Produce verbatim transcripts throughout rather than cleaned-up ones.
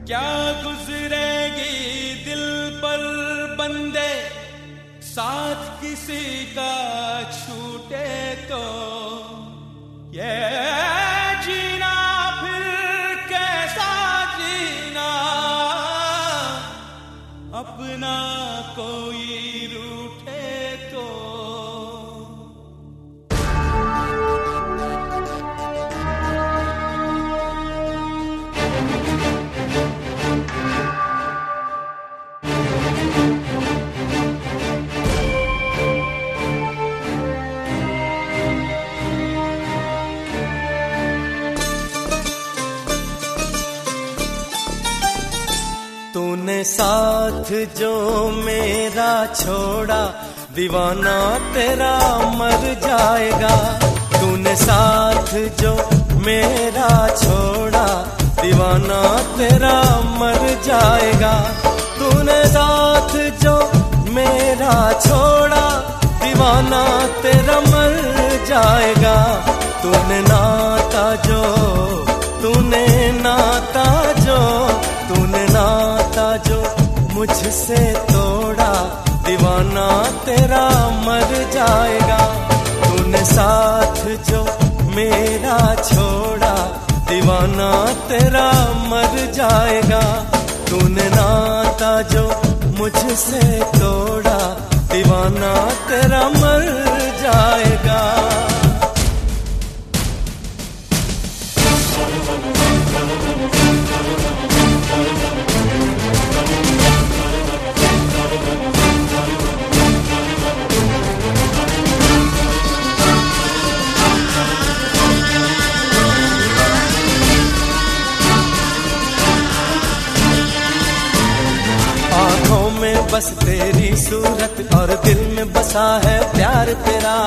क्या गुजरेगी दिल पर बंदे, साथ किसी का छूटे तो ये जीना फिर कैसा जीना, अपना कोई रूठे तो। तूने साथ जो मेरा छोड़ा, दीवाना तेरा मर जाएगा। तूने साथ जो मेरा छोड़ा, दीवाना तेरा मर जाएगा। तूने साथ जो मेरा छोड़ा, दीवाना तेरा मर जाएगा। तूने नाता जो तूने नाता जो तूने नाता जो मुझसे तोड़ा, दीवाना तेरा मर जाएगा। तूने साथ जो मेरा छोड़ा, दीवाना तेरा मर जाएगा। तूने नाता जो मुझसे तोड़ा, दीवाना तेरा मर जाएगा। आँखों में बस तेरी सूरत और दिल में बसा है प्यार तेरा।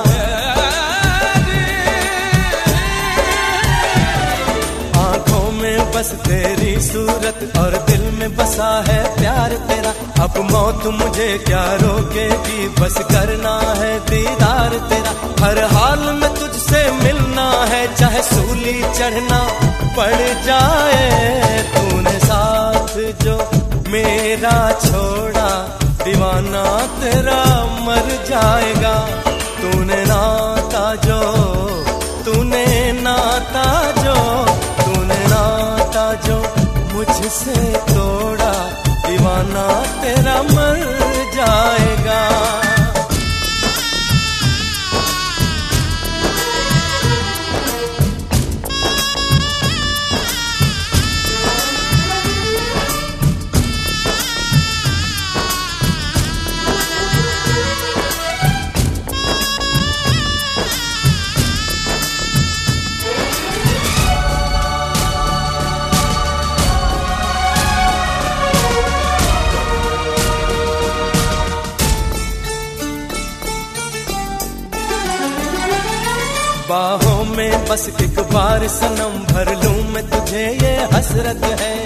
आँखों में बस तेरी सूरत और दिल में बसा है प्यार तेरा। अब मौत मुझे क्या रोकेगी, बस करना है दीदार तेरा। हर हाल में तुझसे मिलना है, चाहे सूली चढ़ना पड़ जाए। तूने साथ जो मेरा छोड़ा, दीवाना तेरा मर जाएगा। तूने नाता जो तूने नाता जो तूने नाता जो मुझसे तोड़ा, दीवाना तेरा मर जाएगा। बाहों में बस एक बार सनम भर लूं मैं तुझे, ये हसरत है।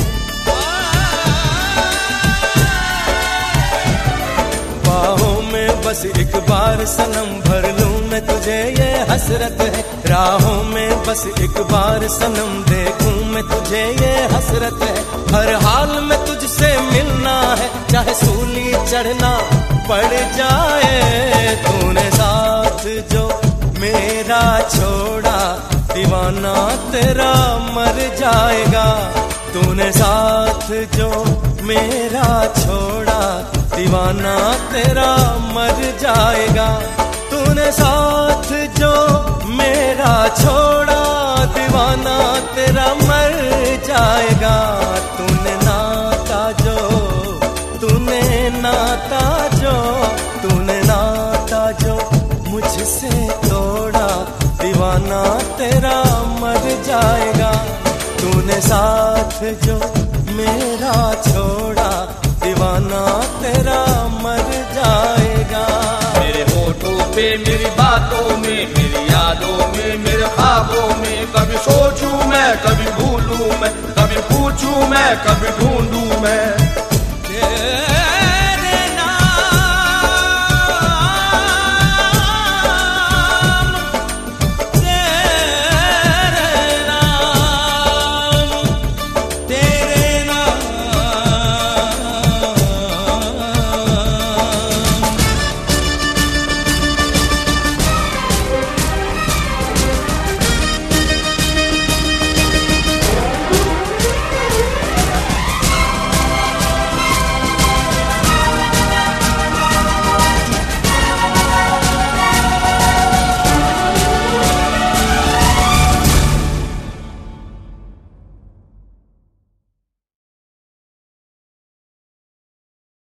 बाहों में बस एक बार सनम भर लूं मैं तुझे, ये हसरत है। राहों में बस एक बार सनम देखूं मैं तुझे, ये हसरत है। हर हाल में तुझसे मिलना है, चाहे सूली चढ़ना पड़ जाए। तूने साथ जो मेरा छोड़ा, दीवाना तेरा मर जाएगा। तूने साथ जो मेरा छोड़ा, दीवाना तेरा मर जाएगा। तूने साथ जो मेरा छोड़ा, दीवाना तेरा मर जाएगा। तूने नाता जो तूने नाता जो तूने नाता जो मुझसे तोड़ा, दीवाना तेरा मर जाएगा। तूने साथ जो मेरा छोड़ा, दीवाना तेरा मर जाएगा। मेरे होठों पे, मेरी बातों में, मेरी यादों में, मेरे ख्वाबों में, कभी सोचूं मैं, कभी भूलूं मैं, कभी पूछूं मैं, कभी ढूंढूं मैं।